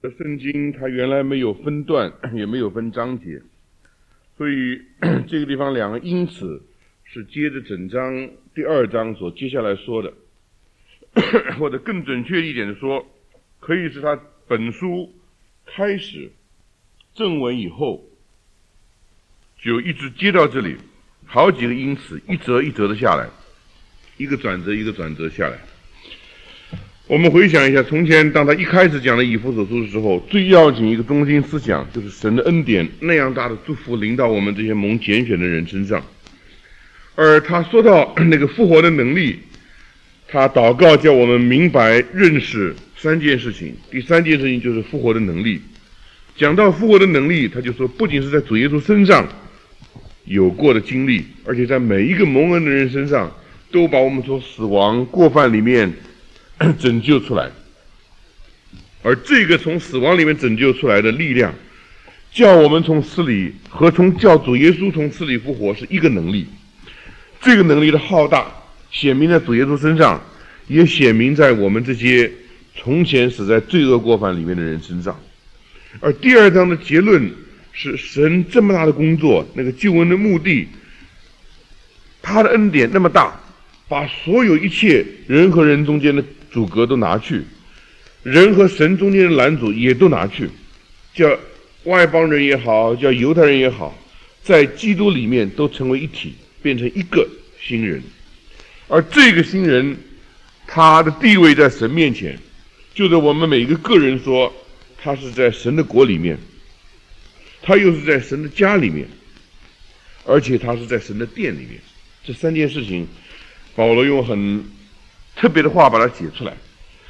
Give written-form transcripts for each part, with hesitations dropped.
圣经它原来没有分段，也没有分章节，所以这个地方两个因此是接着整章第2章所接下来说的，或者更准确一点的说，可以是他本书开始正文以后，就一直接到这里，好几个因此一折一折的下来，一个转折一个转折下来。我们回想一下，从前当他一开始讲的以弗所书的时候，最要紧一个中心思想就是神的恩典那样大的祝福临到我们这些蒙拣选的人身上。而他说到那个复活的能力，他祷告叫我们明白认识3件事情，第3件事情就是复活的能力。讲到复活的能力，他就说不仅是在主耶稣身上有过的经历，而且在每一个蒙恩的人身上都把我们从死亡过犯里面拯救出来。而这个从死亡里面拯救出来的力量，叫我们从死里和叫主耶稣从死里复活是一个能力。这个能力的浩大显明在主耶稣身上，也显明在我们这些从前死在罪恶过犯里面的人身上。而第2章的结论是神这么大的工作，那个救恩的目的，他的恩典那么大，把所有一切人和人中间的阻隔都拿去，人和神中间的拦阻也都拿去，叫外邦人也好，叫犹太人也好，在基督里面都成为一体，变成一个新人。而这个新人他的地位在神面前，就是我们每一个个人说他是在神的国里面，他又是在神的家里面，而且他是在神的殿里面。这3件事情保罗用很特别的话把它写出来。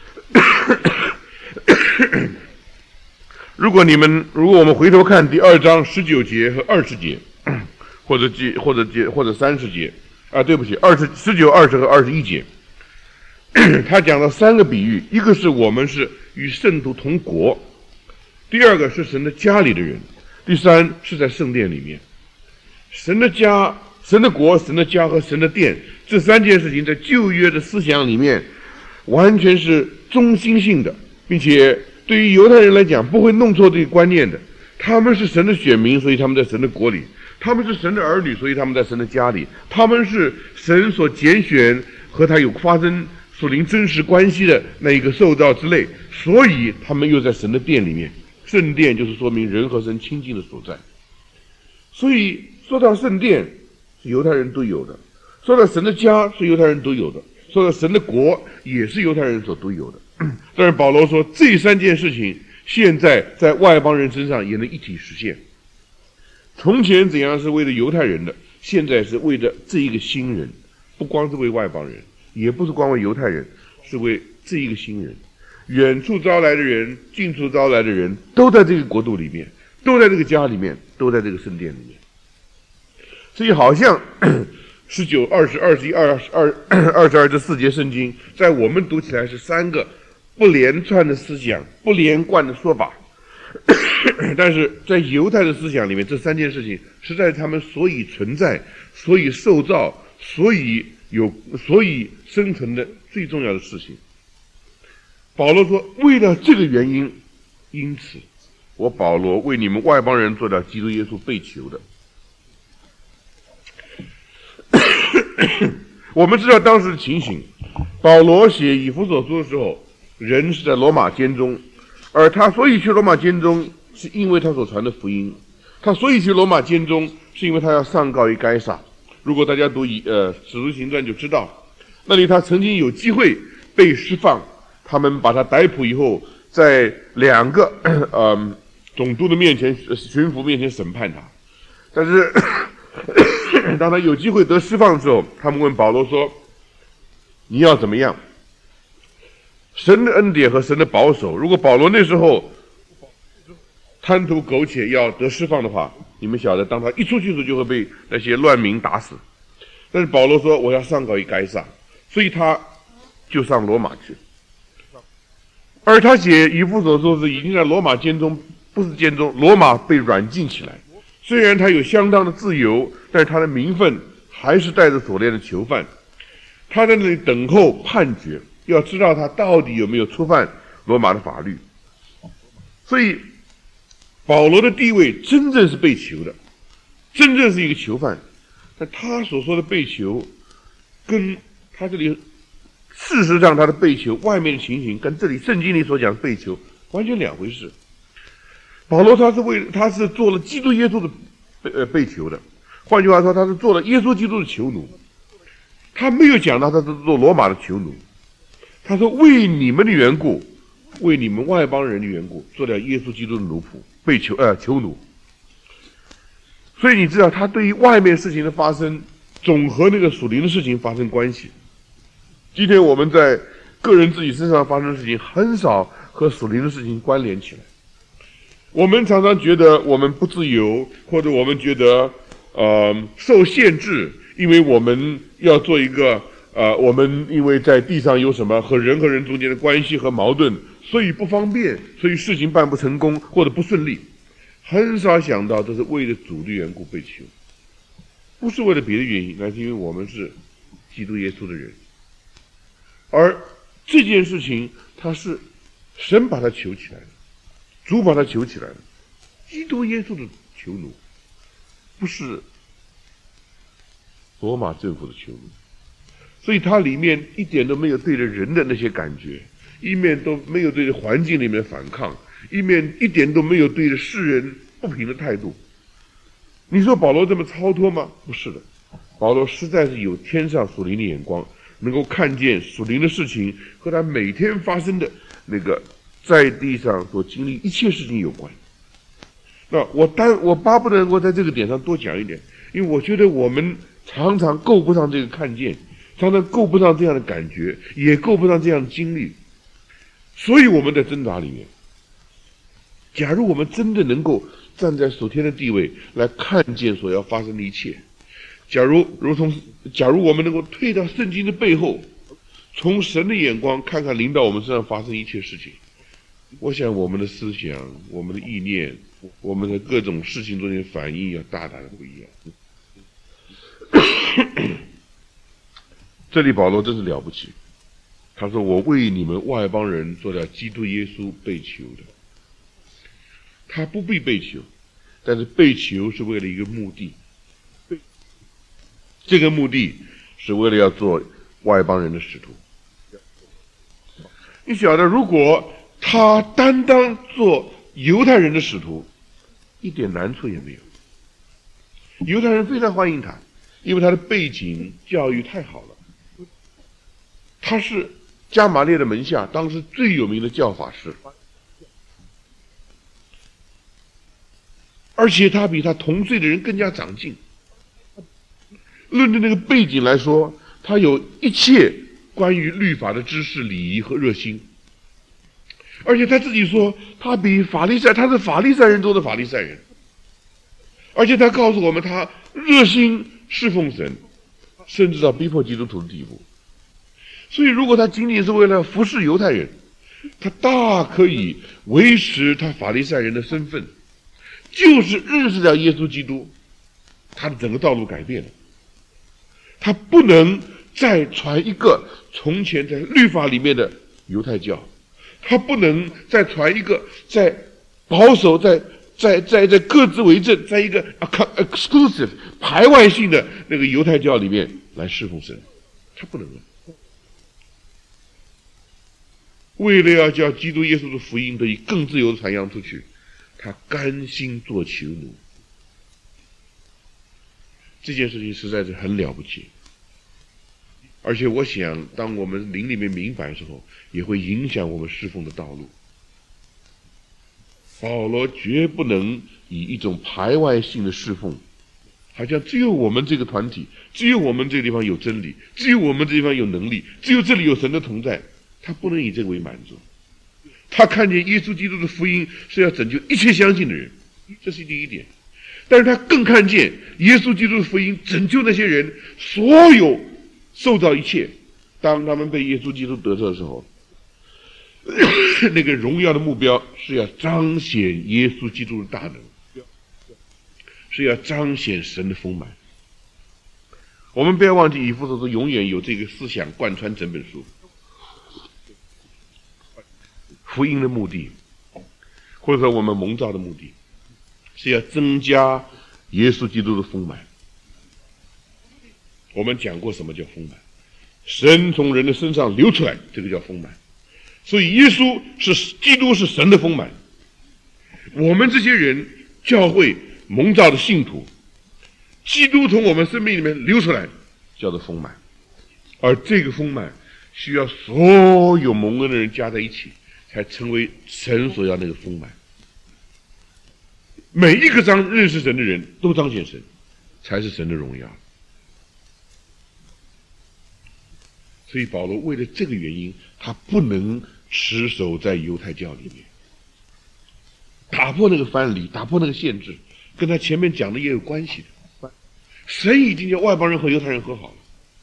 如果我们回头看第2章19节和20节，或者30节对不起，19、20和21节，他讲了3个比喻，一个是我们是与圣徒同国，第2个是神的家里的人，第3是在圣殿里面。神的家、神的国、神的家和神的殿，这3件事情在旧约的思想里面完全是中心性的，并且对于犹太人来讲不会弄错这个观念的。他们是神的选民，所以他们在神的国里；他们是神的儿女，所以他们在神的家里；他们是神所拣选和他有发生属灵真实关系的那一个受造之类，所以他们又在神的殿里面。圣殿就是说明人和神亲近的所在。所以说到圣殿是犹太人都有的，说到神的家是犹太人都有的，说到神的国也是犹太人所都有的。但是保罗说这3件事情现在在外邦人身上也能一体实现。从前怎样是为了犹太人的，现在是为了这一个新人，不光是为外邦人，也不是光为犹太人，是为这一个新人。远处招来的人，近处招来的人，都在这个国度里面，都在这个家里面，都在这个圣殿里面。所以好像19、20、21、22这4节圣经，在我们读起来是3个不连串的思想，不连贯的说法。但是在犹太的思想里面，这3件事情实在是他们所以存在、所以受造、所以生存的最重要的事情。保罗说，为了这个原因，因此我保罗为你们外邦人做了基督耶稣被囚的。我们知道当时的情形，保罗写以弗所书的时候，人是在罗马监中，而他所以去罗马监中，是因为他所传的福音。他所以去罗马监中，是因为他要上告于该撒。如果大家读使徒行传就知道，那里他曾经有机会被释放，他们把他逮捕以后，在2个总督的面前、巡抚面前审判他。但是当他有机会得释放的时候，他们问保罗说，你要怎么样？神的恩典和神的保守，如果保罗那时候贪图苟且要得释放的话，你们晓得当他一出去的时候就会被那些乱民打死。但是保罗说我要上告于该撒，所以他就上罗马去。而他写以弗所书是已经在罗马监中，不是监中，罗马被软禁起来。虽然他有相当的自由，但是他的名分还是带着锁链的囚犯。他在那里等候判决，要知道他到底有没有触犯罗马的法律。 所以保罗的地位真正是被囚的，真正是一个囚犯。但他所说的被囚，跟他这里事实上他的被囚外面的情形，跟这里圣经里所讲的被囚完全两回事。保罗他是做了基督耶稣的被囚的，换句话说，他是做了耶稣基督的囚奴。他没有讲到他是做罗马的囚奴，他说为你们的缘故，为你们外邦人的缘故，做了耶稣基督的奴仆，被囚奴。所以你知道，他对于外面事情的发生，总和那个属灵的事情发生关系。今天我们在个人自己身上发生的事情，很少和属灵的事情关联起来。我们常常觉得我们不自由，或者我们觉得受限制，因为我们要做一个我们因为在地上有什么和人中间的关系和矛盾，所以不方便，所以事情办不成功或者不顺利。很少想到这是为了主的缘故被囚，不是为了别的原因，那是因为我们是基督耶稣的人。而这件事情，他是神把他囚起来的，主把他囚起来的，基督耶稣的囚奴，不是罗马政府的囚奴。所以他里面一点都没有对着人的那些感觉，一面都没有对着环境里面反抗，一点都没有对着世人不平的态度。你说保罗这么超脱吗？不是的，保罗实在是有天上属灵的眼光，能够看见属灵的事情和他每天发生的那个在地上所经历一切事情有关。那我巴不得能够在这个点上多讲一点，因为我觉得我们常常够不上这个看见，常常够不上这样的感觉，也够不上这样的经历，所以我们在挣扎里面。假如我们真的能够站在属天的地位来看见所要发生的一切，假如我们能够退到圣经的背后，从神的眼光看看临到我们身上发生一切事情，我想我们的思想、我们的意念、我们的各种事情中间反应要大大的不一样。这里保罗真是了不起，他说我为你们外邦人做了基督耶稣被囚的。他不必被囚，但是被囚是为了一个目的，这个目的是为了要做外邦人的使徒。你晓得，如果他单单做犹太人的使徒，一点难处也没有。犹太人非常欢迎他，因为他的背景教育太好了。他是加玛列的门下当时最有名的教法师，而且他比他同岁的人更加长进。论着那个背景来说，他有一切关于律法的知识、礼仪和热心。而且他自己说，他是法利赛人中的法利赛人。而且他告诉我们，他热心侍奉神，甚至到逼迫基督徒的地步。所以如果他仅仅是为了服侍犹太人，他大可以维持他法利赛人的身份，就是认识到耶稣基督，他的整个道路改变了。他不能再传一个从前在律法里面的犹太教，他不能再传一个在保守在各自为政，在一个 exclusive 排外性的那个犹太教里面来侍奉神，他不能了。为了要叫基督耶稣的福音得以更自由的传扬出去，他甘心做囚奴。这件事情实在是很了不起，而且我想当我们灵里面明白的时候，也会影响我们侍奉的道路。保罗绝不能以一种排外性的侍奉，好像只有我们这个团体，只有我们这个地方有真理，只有我们这地方有能力，只有这里有神的同在，他不能以这个为满足。他看见耶稣基督的福音是要拯救一切相信的人，这是第一点。但是他更看见耶稣基督的福音拯救那些人，所有受造一切，当他们被耶稣基督得赦的时候，那个荣耀的目标是要彰显耶稣基督的大能，是要彰显神的丰满。我们不要忘记，以弗所书永远有这个思想贯穿整本书。福音的目的， 或者说我们蒙召的目的，是要增加耶稣基督的丰满。我们讲过什么叫丰满，神从人的身上流出来，这个叫丰满。所以耶稣是基督，是神的丰满。我们这些人教会蒙召的信徒，基督从我们生命里面流出来，叫做丰满。而这个丰满需要所有蒙恩的人加在一起，才成为神所要那个丰满。每一个认识神的人都彰显神，才是神的荣耀。所以保罗为了这个原因，他不能持守在犹太教里面，打破那个藩篱，打破那个限制，跟他前面讲的也有关系的。神已经叫外邦人和犹太人和好了。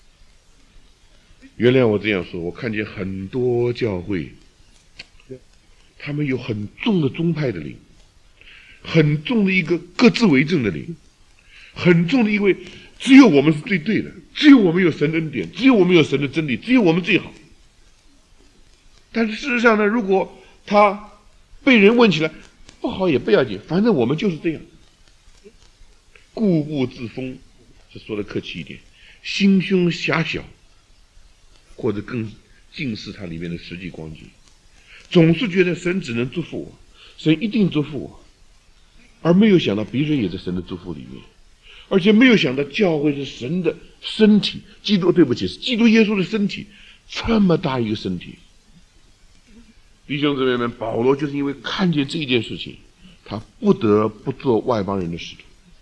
原谅我这样说，我看见很多教会，他们有很重的宗派的灵，很重的一个各自为政的灵，很重的因为只有我们是最对的，只有我们有神的恩典，只有我们有神的真理，只有我们最好。但是事实上呢，如果他被人问起来，不好也不要紧，反正我们就是这样。固步自封，是说的客气一点，心胸狭小，或者更近视它里面的实际光景，总是觉得神只能祝福我，神一定祝福我，而没有想到别人也在神的祝福里面，而且没有想到教会是神的身体，是基督耶稣的身体，这么大一个身体。弟兄姊妹们，保罗就是因为看见这一件事情，他不得不做外邦人的使徒，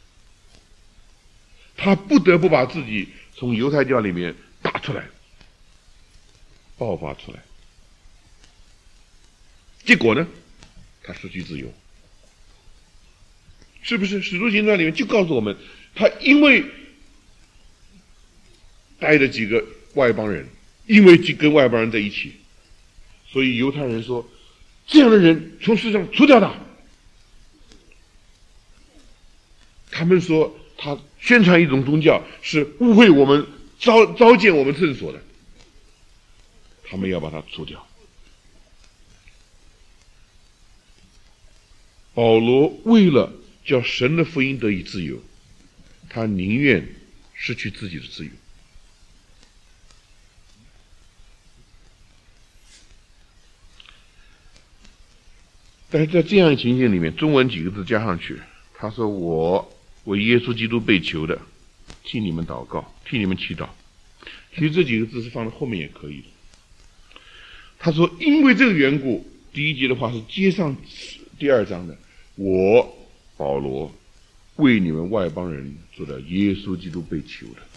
他不得不把自己从犹太教里面打出来，爆发出来。结果呢，他失去自由。是不是使徒行传里面就告诉我们，他因为带着几个外邦人，因为跟外邦人在一起，所以犹太人说，这样的人从世上除掉他。他们说他宣传一种宗教，是误会我们，糟践我们圣所的，他们要把他除掉。保罗为了叫神的福音得以自由，他宁愿失去自己的自由。但是在这样的情形里面，中文几个字加上去，他说，我为耶稣基督被囚的，替你们祷告，替你们祈祷。其实这几个字是放在后面也可以的。他说，因为这个缘故，第一节的话是接上第二章的，我保罗为你们外邦人做的耶稣基督被囚的。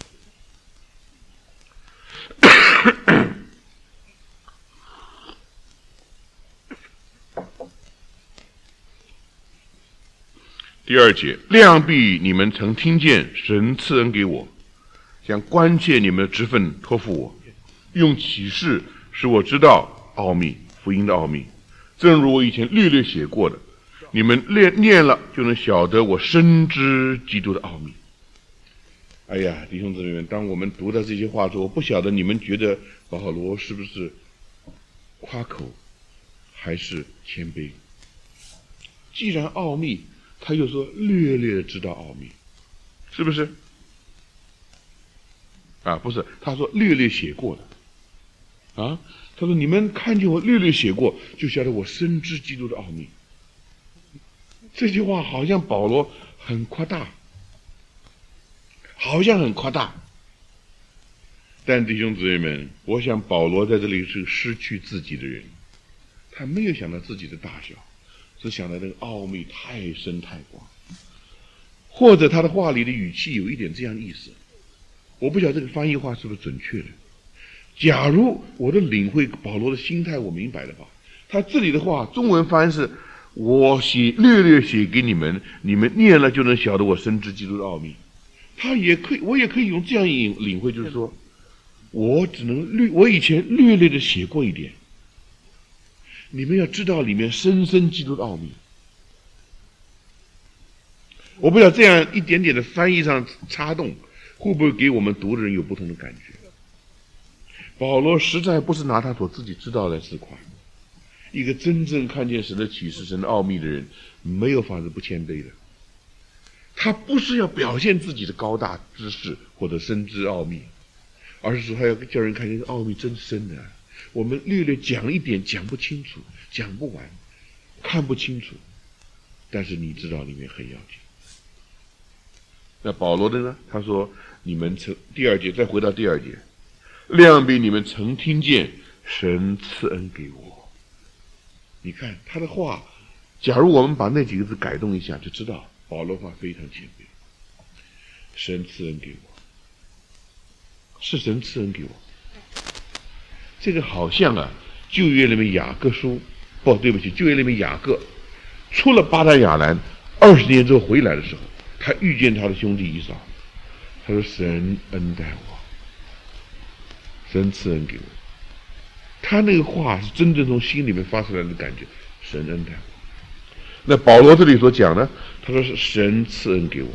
第二节，量必你们曾听见神赐恩给我，将关切你们的职分托付我，用启示使我知道奥秘，福音的奥秘，正如我以前略略写过的，你们念了就能晓得我深知基督的奥秘。哎呀，弟兄姊妹们，当我们读到这些话之后，我不晓得你们觉得保罗是不是夸口还是谦卑？既然奥秘，他又说略略的知道奥秘，是不是？啊，不是，他说略略写过的。啊，他说你们看见我略略写过，就晓得我深知基督的奥秘。这句话好像保罗很夸大，好像很夸大。但弟兄姊妹们，我想保罗在这里是失去自己的人，他没有想到自己的大小，只想到那个奥秘太深太广，或者他的话里的语气有一点这样意思，我不晓得这个翻译话是不是准确的。假如我的领会保罗的心态我明白的话，他这里的话中文翻是我略略写给你们，你们念了就能晓得我深知基督的奥秘。我也可以用这样领会，就是说我以前略略的写过一点，你们要知道里面深深基督的奥秘。我不知道这样一点点的翻译上插动，会不会给我们读的人有不同的感觉。保罗实在不是拿他所自己知道来自夸， 一个真正看见神的启示、神的奥秘的人，没有法子不谦卑的。他不是要表现自己的高大知识或者深知奥秘，而是说他要叫人看见奥秘真深的。我们略略讲一点，讲不清楚，讲不完，看不清楚，但是你知道里面很要紧。那保罗的呢？他说：“你们曾第二节，再回到第二节，量比你们曾听见神赐恩给我。”你看他的话，假如我们把那几个字改动一下，就知道保罗话非常谦卑。神赐恩给我，是神赐恩给我。这个好像旧约里面雅各书，对不起，旧约里面雅各出了巴旦亚兰20年之后回来的时候，他遇见他的兄弟以扫，他说：“神恩待我，神赐恩给我。”他那个话是真正从心里面发出来的感觉，神恩待我。那保罗这里所讲呢，他说是神赐恩给我，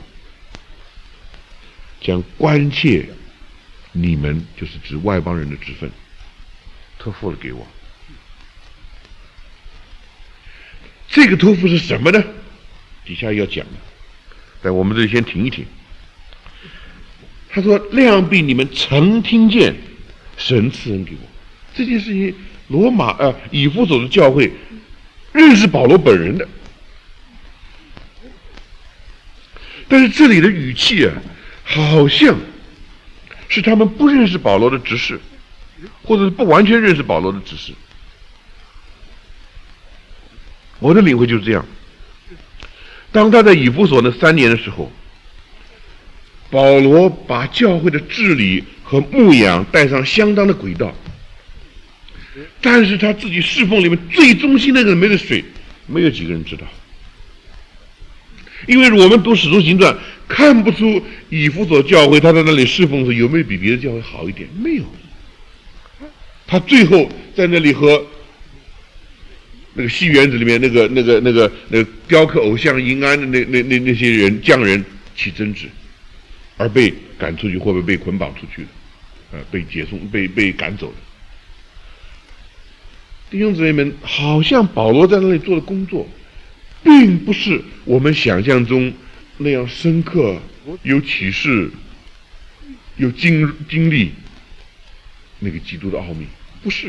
将关切你们，就是指外邦人的职分，托付了给我。这个托付是什么呢？底下要讲的，但我们这里先停一停。他说：“量比你们曾听见神赐恩给我。”这件事情，以弗所的教会认识保罗本人的，但是这里的语气好像是他们不认识保罗的执事，或者是不完全认识保罗的执事。我的领会就是这样。当他在以弗所那3年的时候，保罗把教会的治理和牧养带上相当的轨道，但是他自己侍奉里面最中心那个没的水，没有几个人知道。因为我们读使徒行传，看不出以弗所教会他在那里侍奉时有没有比别的教会好一点，没有。他最后在那里和那个戏园子里面那个雕刻偶像银安的那些匠人起争执，而被赶出去，或者被捆绑出去的，被解送，被赶走的。弟兄姊妹们，好像保罗在那里做的工作，并不是我们想象中那样深刻、有启示、有经历那个基督的奥秘，不是。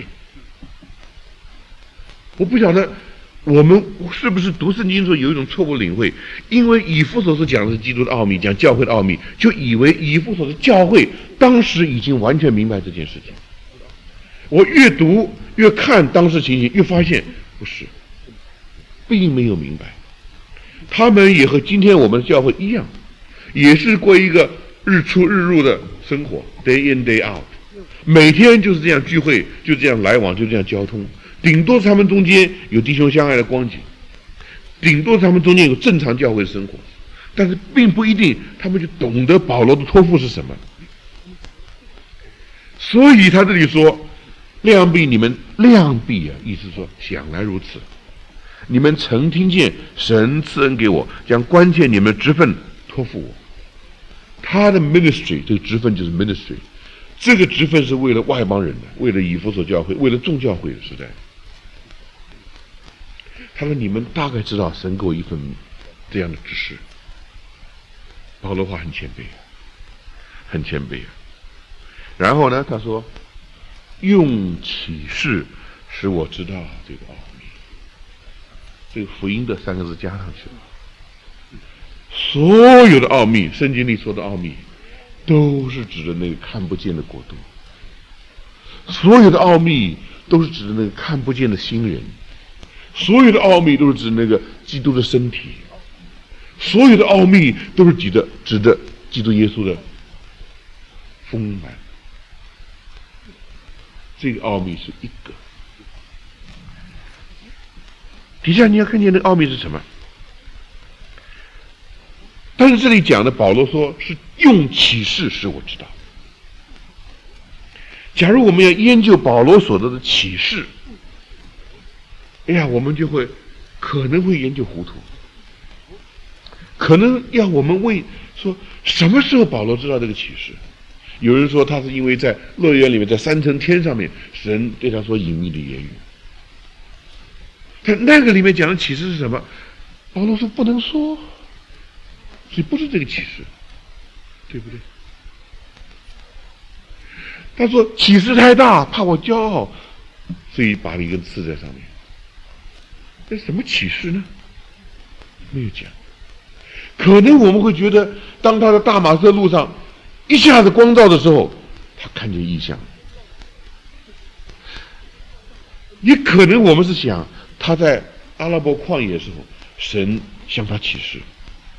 我不晓得我们是不是读圣经的时候有一种错误领会，因为以弗所所讲的是基督的奥秘，讲教会的奥秘，就以为以弗所的教会当时已经完全明白这件事情。我越读越看当时情形，越发现不是，并没有明白。他们也和今天我们的教会一样，也是过一个日出日入的生活 ，day in day out， 每天就是这样聚会，就这样来往，就这样交通。顶多他们中间有弟兄相爱的光景，顶多他们中间有正常教会的生活，但是并不一定他们就懂得保罗的托付是什么。所以他这里说量比你们，量比意思说想来如此，你们曾听见神赐恩给我，将关切你们的职分托付我。他的 ministry， 这个职分就是 ministry， 这个职分是为了外邦人的，为了以弗所教会，为了众教会的时代。他说：“你们大概知道神给我一份这样的指示。”保罗话很谦卑，很谦卑。然后呢，他说：“用启示使我知道这个奥秘。”这个福音的3个字加上去了。所有的奥秘，圣经里说的奥秘，都是指的那个看不见的国度。所有的奥秘都是指的那个看不见的新人。所有的奥秘都是指那个基督的身体，所有的奥秘都是指的基督耶稣的丰满。这个奥秘是一个。底下你要看见那个奥秘是什么？但是这里讲的保罗说是用启示使我知道。假如我们要研究保罗所得的启示，我们就可能会研究糊涂，可能要我们说什么时候保罗知道这个启示？有人说他是因为在乐园里面，在3层天上面，神对他说隐秘的言语。 但那个里面讲的启示是什么？保罗说不能说，所以不是这个启示，对不对？他说启示太大，怕我骄傲，所以把一根刺在上面。这什么启示呢？没有讲。可能我们会觉得，当他在大马色路上一下子光照的时候，他看见异象。也可能我们是想，他在阿拉伯旷野的时候，神向他启示。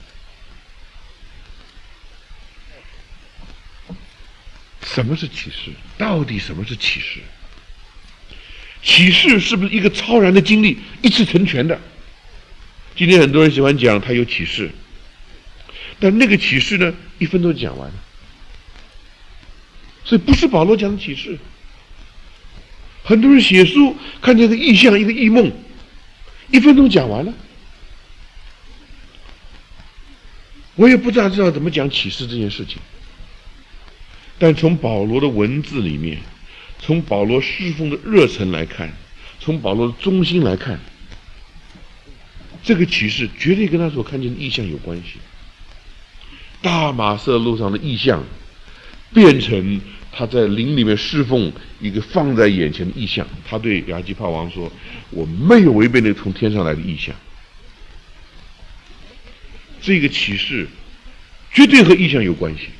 什么是启示？到底什么是启示？启示是不是一个超然的经历，一次成全的？今天很多人喜欢讲他有启示，但那个启示呢，1分钟讲完了。所以不是保罗讲的启示。很多人写书看见一个异象，一个异梦，1分钟讲完了。我也不知道怎么讲启示这件事情。但从保罗的文字里面，从保罗侍奉的热忱来看，从保罗的忠心来看，这个启示绝对跟他所看见的异象有关系。大马色路上的异象变成他在灵里面侍奉一个放在眼前的异象。他对亚基帕王说，我没有违背那个从天上来的异象。这个启示绝对和异象有关系。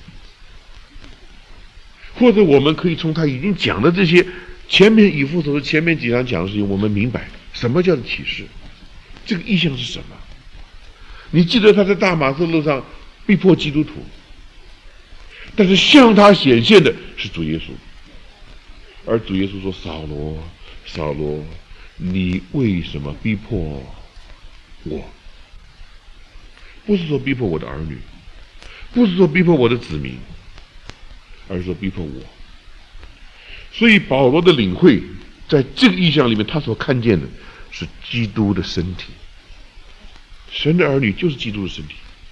或者我们可以从他已经讲的这些前面以弗所的前面几章讲的事情，我们明白什么叫做启示，这个意象是什么。你记得他在大马色路上逼迫基督徒，但是向他显现的是主耶稣，而主耶稣说，扫罗扫罗，你为什么逼迫我？不是说逼迫我的儿女，不是说逼迫我的子民，而是说逼迫我。所以保罗的领会在这个意象里面，他所看见的是基督的身体。神的儿女就是基督的身体。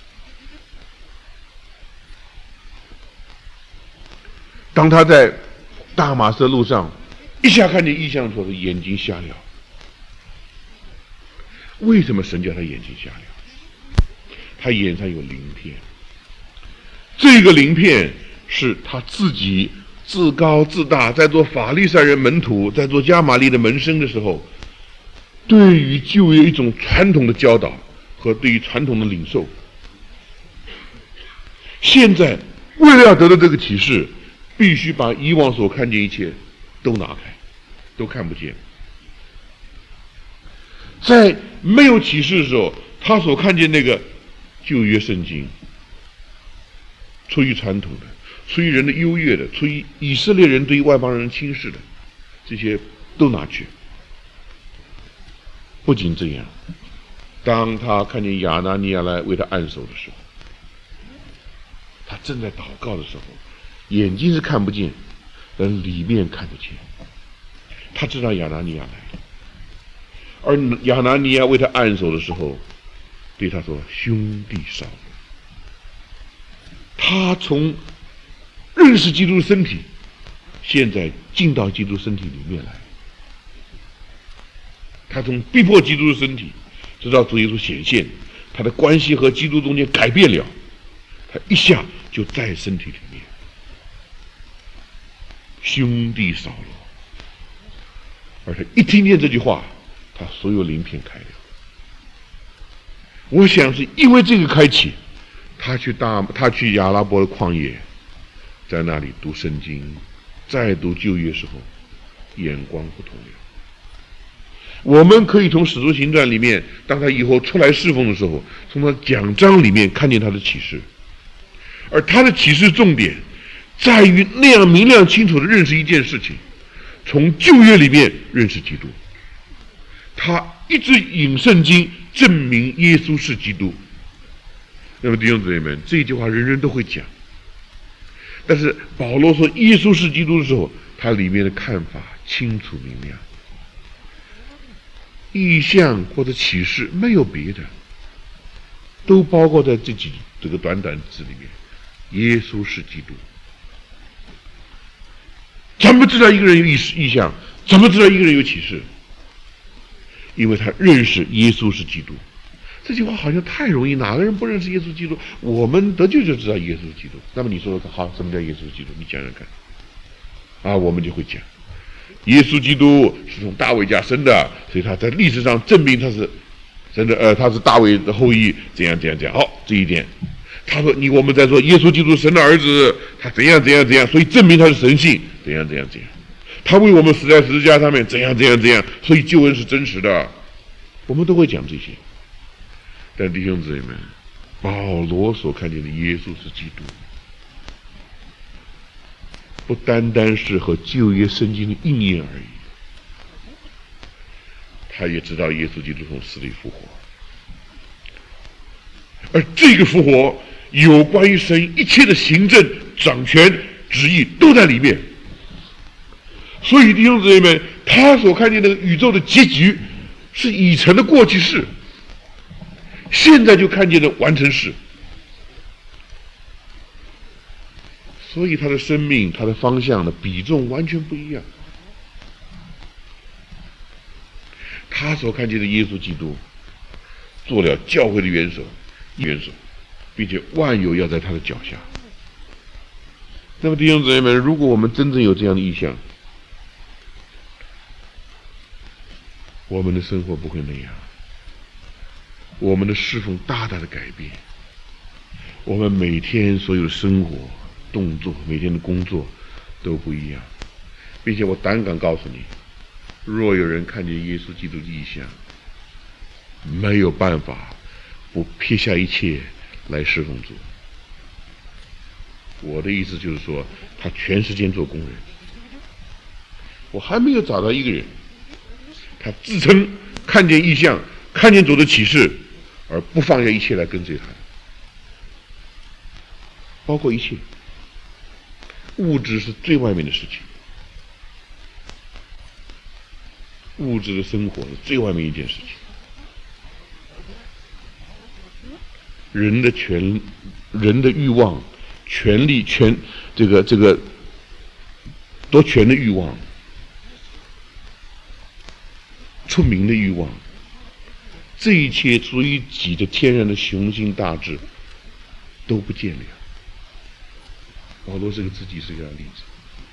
当他在大马色路上一下看见异象的时候，眼睛瞎了。为什么神叫他眼睛瞎了？他眼上有鳞片，这个鳞片是他自己自高自大，在做法利赛人门徒，在做加玛利的门生的时候，对于旧约一种传统的教导和对于传统的领受。现在为了要得到这个启示，必须把以往所看见一切都拿开，都看不见。在没有启示的时候，他所看见那个旧约圣经，出于传统的，出于人的优越的，出于以色列人对于外邦人轻视的，这些都拿去。不仅这样，当他看见亚拿尼亚来为他按手的时候，他正在祷告的时候，眼睛是看不见，但里面看得见。他知道亚拿尼亚来了，而亚拿尼亚为他按手的时候，对他说：“兄弟扫罗。”他从认识基督的身体，现在进到基督身体里面来。他从逼迫基督的身体，直到主耶稣显现，他的关系和基督中间改变了，他一下就在身体里面。兄弟扫罗，而他一听见这句话，他所有鳞片开了。我想是因为这个开启，他去亚拉伯的旷野，在那里读圣经，再读旧约时候，眼光不同了。我们可以从使徒行传里面，当他以后出来侍奉的时候，从他讲章里面看见他的启示，而他的启示重点在于那样明亮清楚的认识一件事情，从旧约里面认识基督。他一直引圣经证明耶稣是基督。那么弟兄姊妹们，这一句话人人都会讲，但是保罗说耶稣是基督的时候，他里面的看法清楚明亮。意象或者启示没有别的，都包括在这个短短字里面。耶稣是基督。怎么知道一个人有意象？怎么知道一个人有启示？ 因为他认识耶稣是基督。这句话好像太容易，哪个人不认识耶稣基督？我们得救就知道耶稣是基督。那么你说好，什么叫耶稣基督？你讲讲看。我们就会讲，耶稣基督是从大卫家生的，所以他在历史上证明他是真的，他是大卫的后裔，怎样。这一点，他说我们在说耶稣基督神的儿子，他怎样，所以证明他是神性，怎样。他为我们死在十字架上面，怎样，所以救恩是真实的。我们都会讲这些。但弟兄姊妹们，保罗所看见的耶稣是基督，不单单是和旧约圣经的应验而已，他也知道耶稣基督从死里复活，而这个复活有关于神一切的行政、掌权、旨意都在里面。所以弟兄姊妹们，他所看见的宇宙的结局是已成的过去式，现在就看见了完成式。所以他的生命，他的方向的比重完全不一样。他所看见的耶稣基督做了教会的元首，并且万有要在他的脚下。那么弟兄姊妹们，如果我们真正有这样的意向，我们的生活不会那样，我们的侍奉大大的改变，我们每天所有的生活动作，每天的工作都不一样。并且我胆敢告诉你，若有人看见耶稣基督的意象，没有办法不撇下一切来侍奉主。我的意思就是说，他全时间做工人。我还没有找到一个人，他自称看见异象，看见主的启示，而不放下一切来跟随他，包括一切物质是最外面的事情，物质的生活是最外面一件事情。人的欲望、权力、这个夺权的欲望、出名的欲望，这一切属于己的天然的雄心大志都不见了。保罗自己是个例子。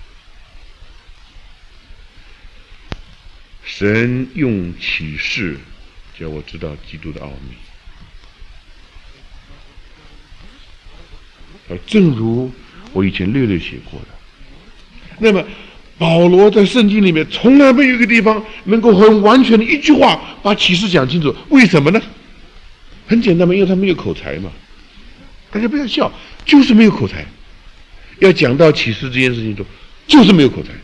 神用启示叫我知道基督的奥秘，而正如我以前略略写过的，那么保罗在圣经里面从来没有一个地方能够很完全的一句话把启示讲清楚。为什么呢？很简单嘛，因为他没有口才嘛。大家不要笑，就是没有口才。要讲到启示这件事情中，就是没有口才。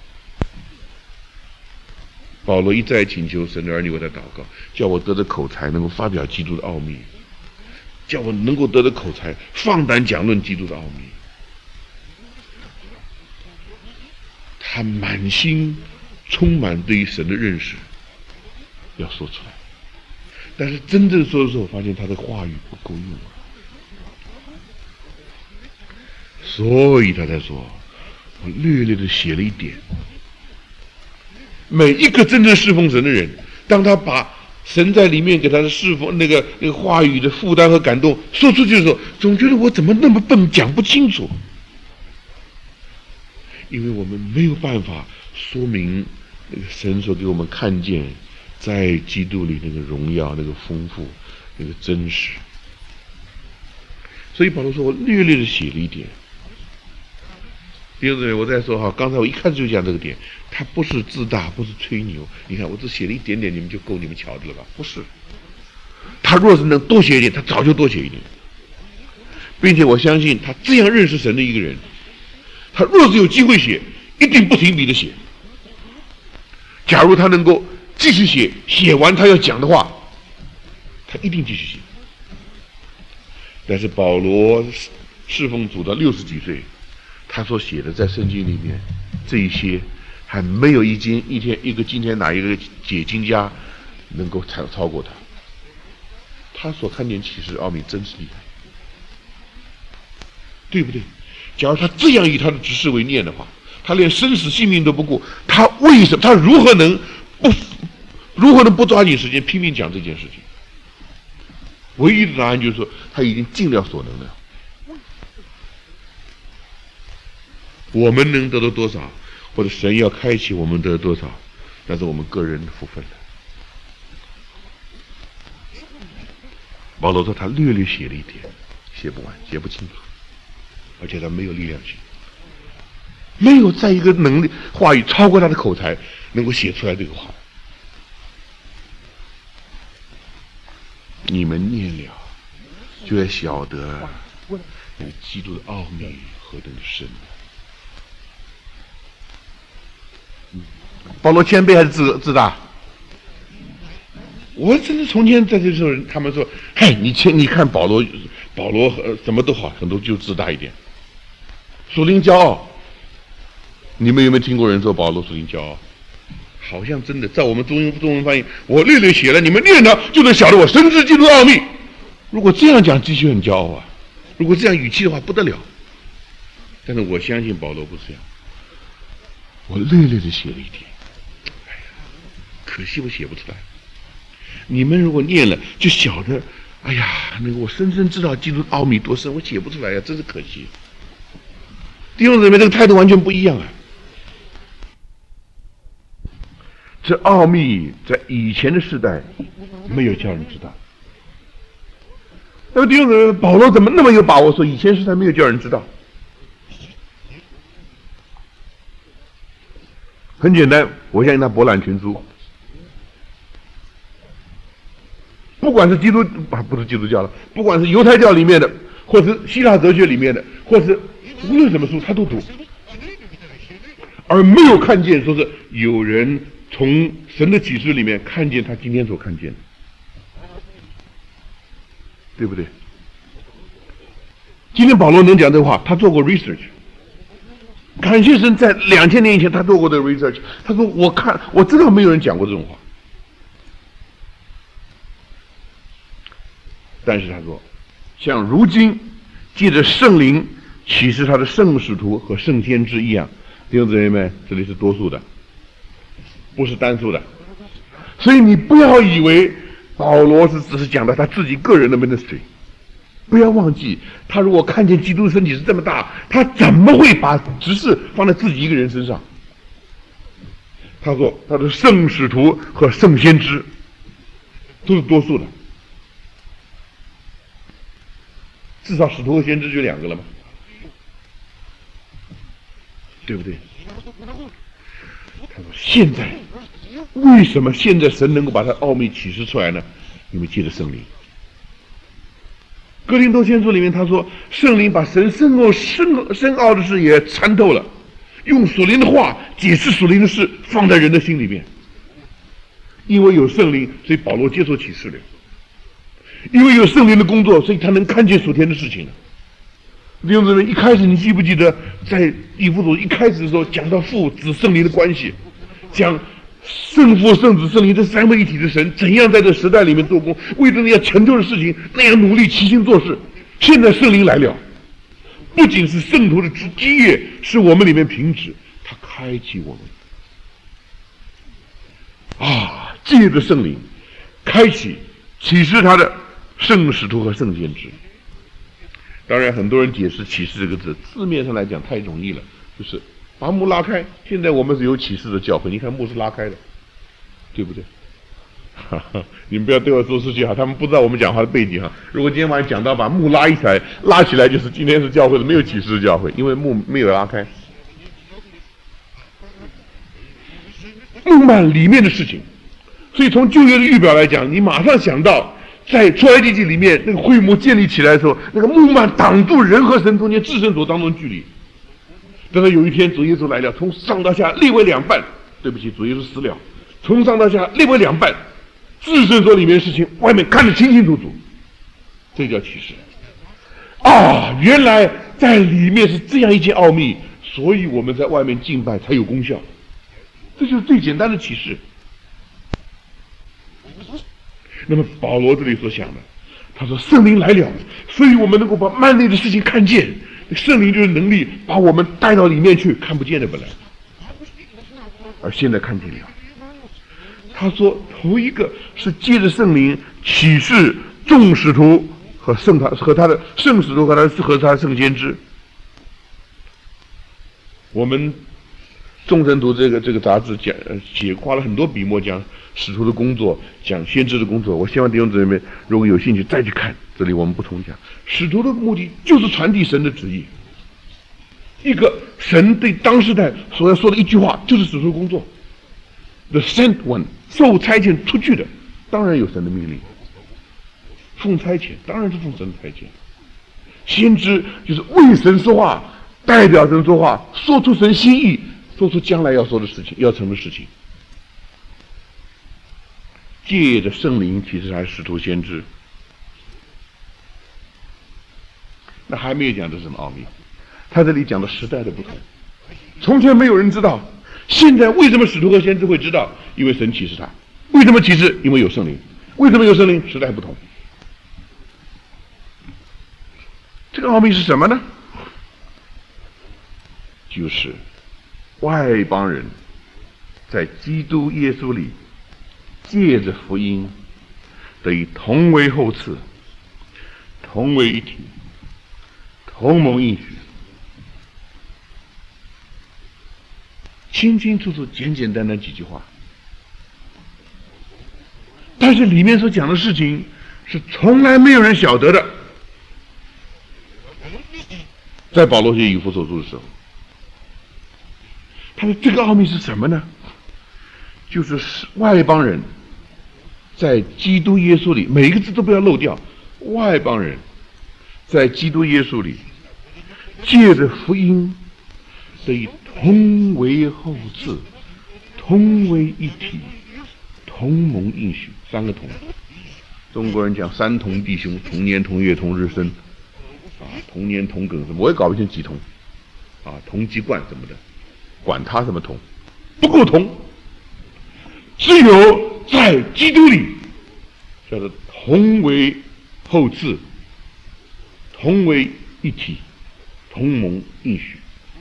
保罗一再请求神的儿女为他祷告，叫我得着口才，能够发表基督的奥秘，叫我能够得着口才，放胆讲论基督的奥秘。他满心充满对于神的认识，要说出来，但是真正说的时候，发现他的话语不够用，所以他才说，我略略的写了一点。每一个真正侍奉神的人，当他把神在里面给他的侍奉那个话语的负担和感动说出去的时候，总觉得我怎么那么笨，讲不清楚。因为我们没有办法说明那个神所给我们看见在基督里那个荣耀、那个丰富、那个真实。所以保罗说，我略略的写了一点。弟兄姊妹，我再说哈，刚才我一开始就讲这个点，他不是自大，不是吹牛。你看，我只写了一点点，你们就够你们瞧的了吧？不是，他若是能多写一点，他早就多写一点。并且我相信，他这样认识神的一个人，他若是有机会写，一定不停笔的写。假如他能够继续写，写完他要讲的话，他一定继续写。但是保罗侍奉主到60几岁，他所写的在圣经里面这一些，还没有一天今天哪一个解经家能够超过他。他所看见启示奥秘真是厉害，对不对？假如他这样以他的执事为念的话，他连生死性命都不顾，他为什么？他如何能如何能不抓紧时间拼命讲这件事情？唯一的答案就是说，他已经尽了所能了。我们能得到多少，或者神要开启我们得到多少，那是我们个人的福分了。保罗说他略略写了一点，写不完，写不清楚，而且他没有力量写，没有在一个能力话语超过他的口才能够写出来这个话。你们念了，就要晓得那个基督的奥秘何等的深。保罗谦卑还是自大？我真的从前在这时候，他们说：“嗨，你看保罗什么都好，很多就自大一点，属灵骄傲。”你们有没有听过人说保罗属灵骄傲？好像真的，在我们中文翻译，我略略写了，你们念了就能晓得我深知基督的奥秘。如果这样讲，的确很骄傲啊；如果这样语气的话，不得了。但是我相信保罗不是这样，我略略的写了一点，哎呀，可惜我写不出来。你们如果念了，就晓得，哎呀，那个我深深知道基督奥秘多深，我写不出来呀，真是可惜。弟兄姊妹，这个态度完全不一样啊！这奥秘在以前的时代没有叫人知道。那么弟兄姊妹，保罗怎么那么有把握说以前时代没有叫人知道？很简单，我相信他博览群书。不管是不是基督教了，不管是犹太教里面的，或是希腊哲学里面的，或是无论什么书他都读，而没有看见说是有人从神的启示里面看见他今天所看见的，对不对？今天保罗能讲这话，他做过 research， 感谢神，在2000年以前他做过的 research， 他说我知道没有人讲过这种话。但是他说，像如今借着圣灵启示他的圣使徒和圣先知一样，弟兄姊妹们，这里是多数的，不是单数的。所以你不要以为保罗只是讲到他自己个人的 ministry， 不要忘记，他如果看见基督的身体是这么大，他怎么会把执事放在自己一个人身上？他说他的圣使徒和圣先知都是多数的。至少使徒和先知就2个了嘛，对不对？他说现在为什么现在神能够把他奥秘启示出来呢？因为借着圣灵。哥林多前书里面他说，圣灵把神深奥的事也参透了，用属灵的话解释属灵的事，放在人的心里面。因为有圣灵，所以保罗接受启示了。因为有圣灵的工作，所以他能看见属天的事情了。弟兄姊妹，一开始你记不记得在以弗所一开始的时候讲到父子圣灵的关系，讲圣父圣子圣灵这三位一体的神怎样在这时代里面做工，为着那样成就的事情那样努力齐心做事。现在圣灵来了，不仅是圣徒的基业是我们里面凭止，他开启我们借着圣灵开启启示他的圣使徒和圣先知。当然很多人解释启示这个字字面上来讲太容易了，就是把幕拉开。现在我们是有启示的教会，你看幕是拉开的，对不对？你们不要对我说出去哈，他们不知道我们讲话的背景哈。如果今天晚上讲到把幕拉起来，就是今天是教会的没有启示的教会，因为幕没有拉开。幕幔里面的事情，所以从旧约的预表来讲，你马上想到在出埃及记里面那个会幕建立起来的时候，那个幕幔挡住人和神中间至圣所当中的距离。但是有一天主耶稣来了，从上到下裂为2半，对不起，主耶稣死了，从上到下裂为2半，至圣所里面的事情外面看得清清楚楚，这叫启示。原来在里面是这样一件奥秘，所以我们在外面敬拜才有功效，这就是最简单的启示。那么保罗这里所想的，他说圣灵来了，所以我们能够把幔内的事情看见。圣灵就是能力把我们带到里面去，看不见的本来，而现在看见了。 他说头一个是借着圣灵启示众使徒和他的圣使徒和他的圣先知。我们众神读这个杂志花了很多笔墨讲使徒的工作，讲先知的工作。我希望弟兄姊妹如果有兴趣再去看，这里我们不重讲。使徒的目的就是传递神的旨意，一个神对当时代所要说的一句话就是使徒工作。The sent one， 受差遣出去的，当然有神的命令。奉差遣当然是奉神的差遣。先知就是为神说话，代表神说话，说出神心意，说出将来要说的事情，要成的事情。借着圣灵其实还是使徒先知。那还没有讲这是什么奥秘，他这里讲的时代的不同。从前没有人知道，现在为什么使徒和先知会知道？因为神启示他。为什么启示？因为有圣灵。为什么有圣灵？时代不同。这个奥秘是什么呢？就是外邦人在基督耶稣里借着福音得以同为后嗣，同为一体，同蒙应许。清清楚楚简简单单几句话，但是里面所讲的事情是从来没有人晓得的。在保罗写以弗所书的时候，他说这个奥秘是什么呢？就是外邦人在基督耶稣里，每一个字都不要漏掉。外邦人在基督耶稣里借着福音得以同为后嗣，同为一体，同蒙应许。三个同，中国人讲三同弟兄，同年同月同日生，同年同庚什么，我也搞不清几同，同籍贯什么的，管他什么同，不够同，只有在基督里叫做同为后嗣，同为一体，同蒙应许。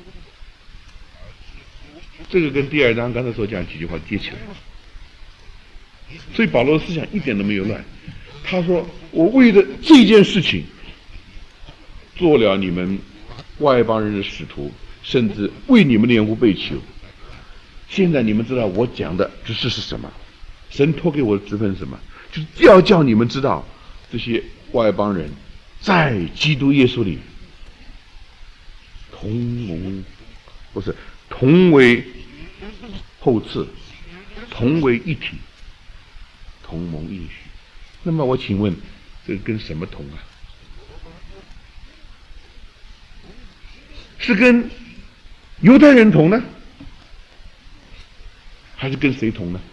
这个跟第二章刚才所讲几句话接起来，所以保罗的思想一点都没有乱。他说：“我为了这件事情，做了你们外邦人的使徒，甚至为你们的缘故被囚。现在你们知道我讲的这事是什么？神托给我的职分是什么？就是要叫你们知道，这些外邦人在基督耶稣里同为后嗣，同为一体，同蒙应许。那么我请问，这个跟什么同啊？是跟犹太人同呢，还是跟谁同呢？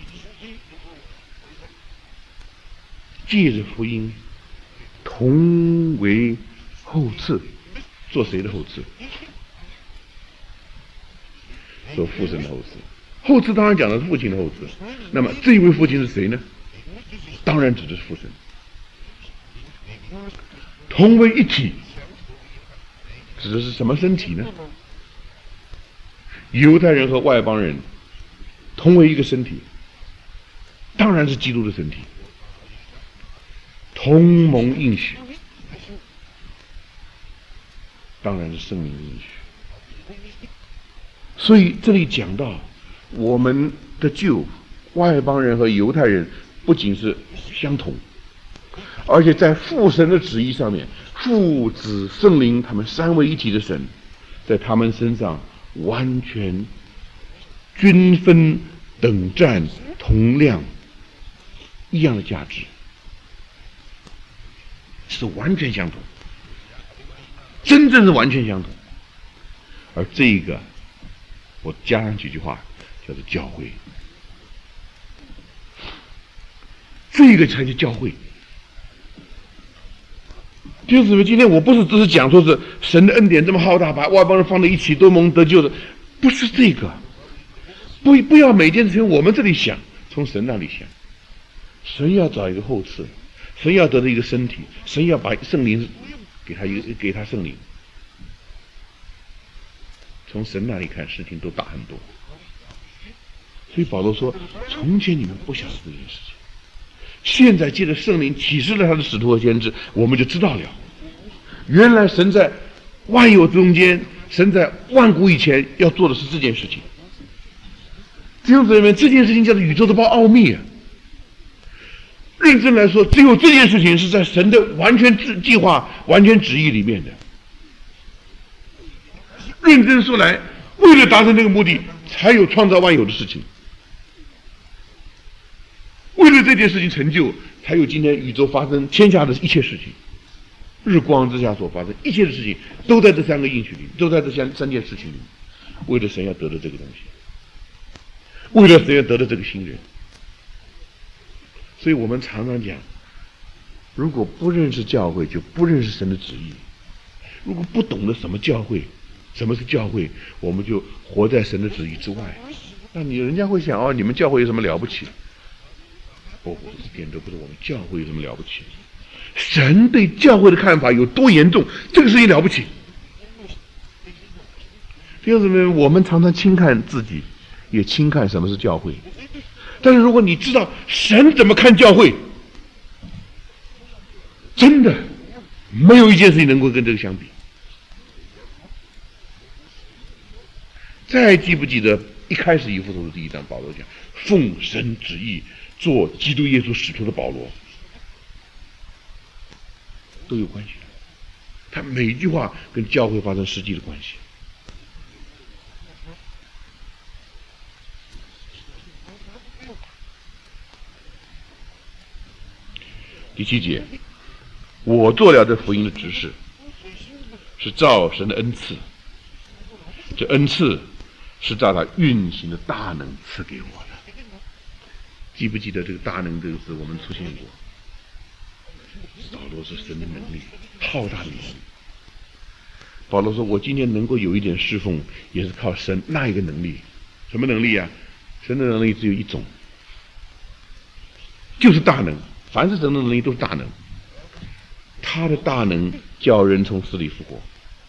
借着福音同为后嗣，做谁的后嗣？做父神的后嗣。后嗣当然讲的是父亲的后嗣，那么这一位父亲是谁呢？当然指的是父神。同为一体指的是什么身体呢？犹太人和外邦人同为一个身体，当然是基督的身体。同蒙应许，当然是圣灵的应许。所以这里讲到我们的救，外邦人和犹太人不仅是相同，而且在父神的旨意上面，父子圣灵他们三位一体的神，在他们身上完全均分等占同量一样的价值，是完全相同，真正是完全相同。而这一个我加上几句话叫做教会，这个才是教会。弟兄姊妹，今天我不是只是讲说是神的恩典这么浩大，把外邦人放在一起都蒙得救的，不是这个。不要每件事情我们这里想，从神那里想。神要找一个后嗣，神要得到一个身体，神要把圣灵给他圣灵。从神那里看，事情都大很多。 所以保罗说，从前你们不晓得这件事情，现在借着圣灵启示了他的使徒和先知，我们就知道了，原来神在万有中间，神在万古以前要做的是这件事情。弟兄姊妹，这件事情叫做宇宙的奥秘啊。认真来说，只有这件事情是在神的完全计划、完全旨意里面的。认真说来，为了达成这个目的，才有创造万有的事情。为了这件事情成就，才有今天宇宙发生天下的一切事情。日光之下所发生一切的事情，都在这三个应许里，都在这三件事情里。为了神要得到这个东西，为了神要得到这个新人。所以我们常常讲，如果不认识教会，就不认识神的旨意。如果不懂得什么教会，什么是教会，我们就活在神的旨意之外。那人家会想，哦，你们教会有什么了不起？不，一点都不是我们教会有什么了不起。神对教会的看法有多严重，这个事情了不起。弟兄姊妹，我们常常轻看自己，也轻看什么是教会。但是如果你知道神怎么看教会，真的没有一件事情能够跟这个相比。再记不记得一开始以弗所书第1章保罗讲奉神旨意做基督耶稣使徒的保罗，都有关系的。他每一句话跟教会发生实际的关系。第7节，我做了这福音的执事，是照神的恩赐，这恩赐是照他运行的大能赐给我的。记不记得这个大能这个字我们出现过？保罗是神的能力，浩大的能力。保罗说，我今天能够有一点侍奉，也是靠神那一个能力。什么能力啊？神的能力只有一种，就是大能。凡是神的能力都是大能，他的大能叫人从死里复活。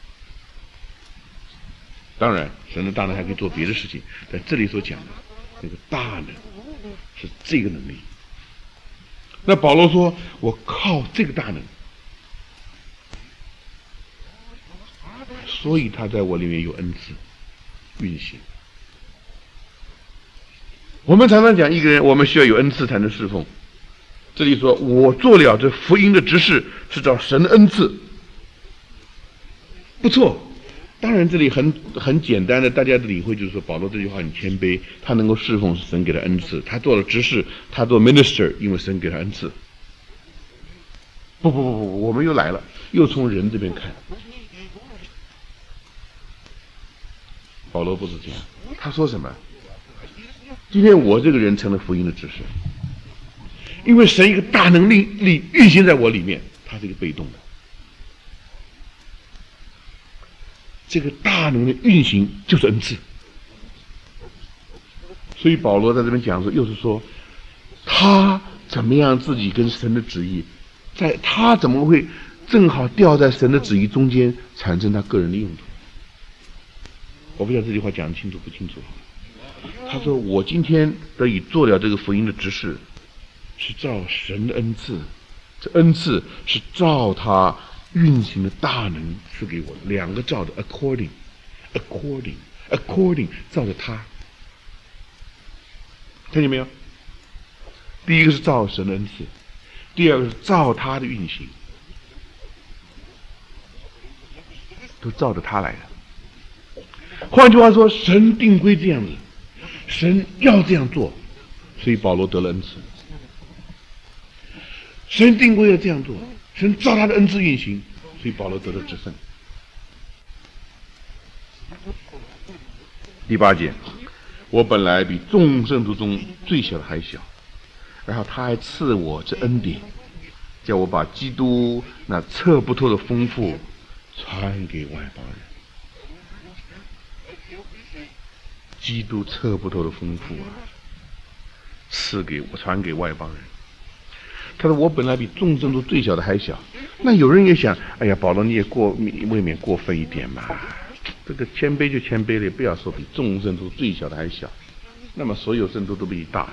当然神的大能还可以做别的事情，但这里所讲的那个大能是这个能力。那保罗说，我靠这个大能，所以他在我里面有恩赐运行。我们常常讲一个人，我们需要有恩赐才能侍奉。这里说，我做了这福音的执事，是照神的恩赐。不错，当然这里很简单的，大家的理会就是说，保罗这句话很谦卑，他能够侍奉是神给他恩赐，他做了执事，他做 minister， 因为神给他恩赐。不，我们又来了，又从人这边看。保罗不是这样，他说什么？今天我这个人成了福音的执事。因为神一个大能力运行在我里面，他是一个被动的。这个大能的运行就是恩赐。所以保罗在这边讲说，又是说他怎么样自己跟神的旨意，在他怎么会正好掉在神的旨意中间，产生他个人的用途。我不知道这句话讲得清楚不清楚。他说，我今天得以做了这个福音的执事，是照神的恩赐，这恩赐是照他运行的大能赐给我的，两个照的 according 照着他，看见没有？第一个是照神的恩赐，第二个是照他的运行，都照着他来的。换句话说，神定规这样子，神要这样做，所以保罗得了恩赐。神定规要这样做，神照他的恩赐运行，所以保罗得了职分。第8节，我本来比众圣徒中最小的还小，然后他还赐我这恩典，叫我把基督那测不透的丰富传给外邦人。基督测不透的丰富啊，传给外邦人。他说，我本来比众圣徒最小的还小。那有人也想，哎呀，保罗你也未免过分一点嘛，这个谦卑就谦卑了，不要说比众圣徒最小的还小。 那么所有圣徒都比你大。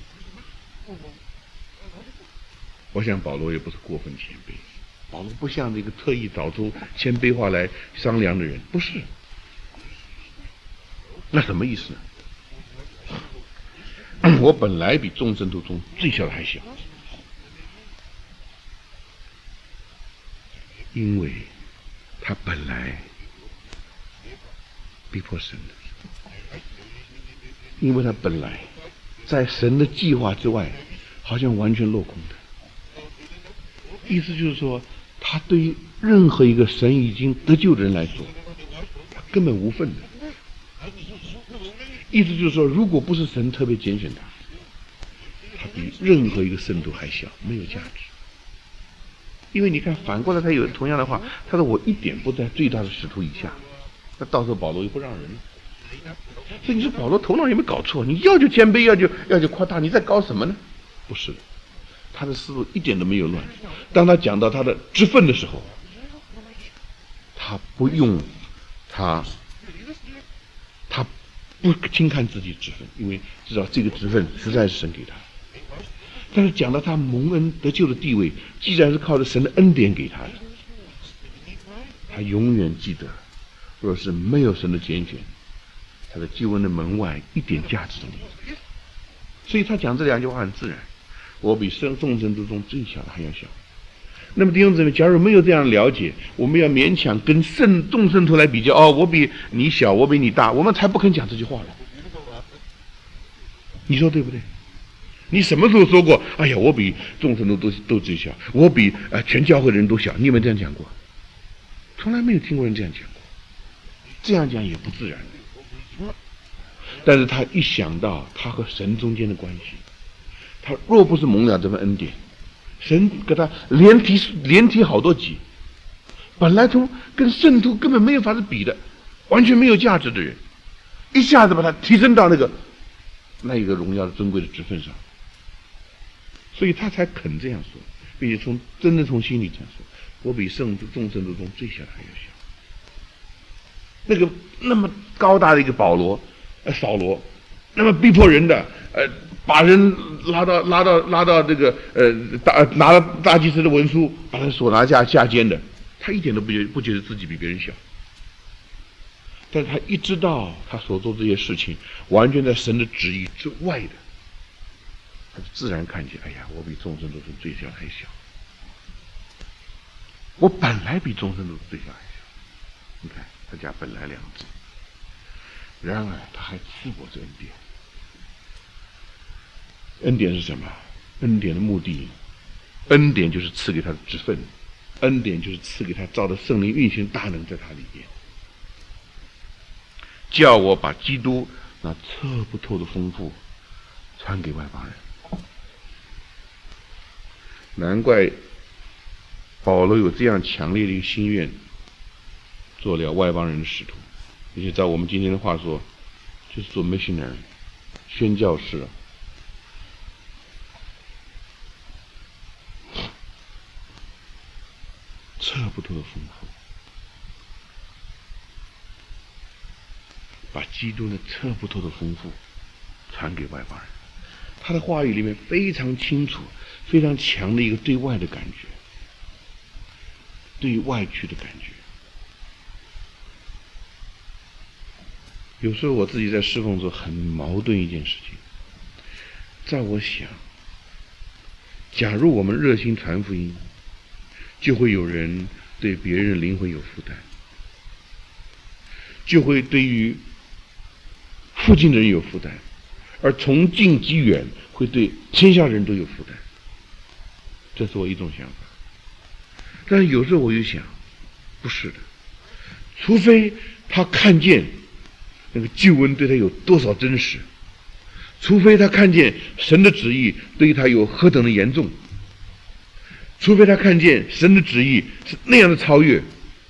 我想保罗也不是过分谦卑，保罗不像这个特意找出谦卑话来商量的人，不是。那什么意思呢？我本来比众圣徒中最小的还小，因为他本来逼迫神的，因为他本来在神的计划之外，好像完全落空的。意思就是说，他对于任何一个神已经得救的人来说，他根本无份的。意思就是说，如果不是神特别拣选他，他比任何一个圣徒还小，没有价值。因为你看，反过来他有同样的话，他说我一点不在最大的使徒以下，那到时候保罗又不让人了。所以你说保罗头脑有没有搞错？你要就谦卑，要就夸大，你在搞什么呢？不是的，他的思路一点都没有乱。当他讲到他的职分的时候，他不用他不轻看自己职分，因为知道这个职分实在是神给他。但是讲到他蒙恩得救的地位，既然是靠着神的恩典给他的，他永远记得，若是没有神的拣选，他的救恩的门外一点价值都没有。所以他讲这两句话很自然，我比众圣徒中最小的还要小。那么弟兄姊妹，假如没有这样了解，我们要勉强跟众圣徒来比较，我比你小，我比你大，我们才不肯讲这句话了。你说对不对？你什么时候说过哎呀，我比众圣徒都最小，我比全教会的人都小？你有没有这样讲过？从来没有听过人这样讲过。这样讲也不自然。但是他一想到他和神中间的关系，他若不是蒙了这份恩典，神给他连提好多级，本来跟圣徒根本没有法子比的，完全没有价值的人，一下子把他提升到那一个荣耀的尊贵的职分上，所以他才肯这样说，并且真正从心里这样说，我比众圣徒中最小的还要小。那么高大的一个扫罗，那么逼迫人的，把人拉到这个拿了大祭司的文书，把他手拿下监的，他一点都不觉得自己比别人小。但是他一知道他所做这些事情完全在神的旨意之外的，他就自然看见，哎呀，我比众圣徒中最小还小。我本来比众圣徒最小还小。你看他加本来两字，然而他还赐我这恩典。恩典是什么？恩典的目的，恩典就是赐给他的职分，恩典就是赐给他照着圣灵运行大能在他里面，叫我把基督那测不透的丰富传给外邦人。难怪保罗有这样强烈的一个心愿，做了外邦人的使徒，而且照我们今天的话说，就是做 missionary 宣教士。测不透的丰富，把基督的测不透的丰富传给外邦人。他的话语里面非常清楚、非常强的一个对外的感觉，对外去的感觉。有时候我自己在侍奉中很矛盾一件事情，在我想，假如我们热心传福音，就会有人对别人灵魂有负担，就会对于附近的人有负担，而从近及远会对天下人都有负担。这是我一种想法。但是有时候我又想，不是的，除非他看见那个救恩对他有多少真实，除非他看见神的旨意对于他有何等的严重，除非他看见神的旨意是那样的超越，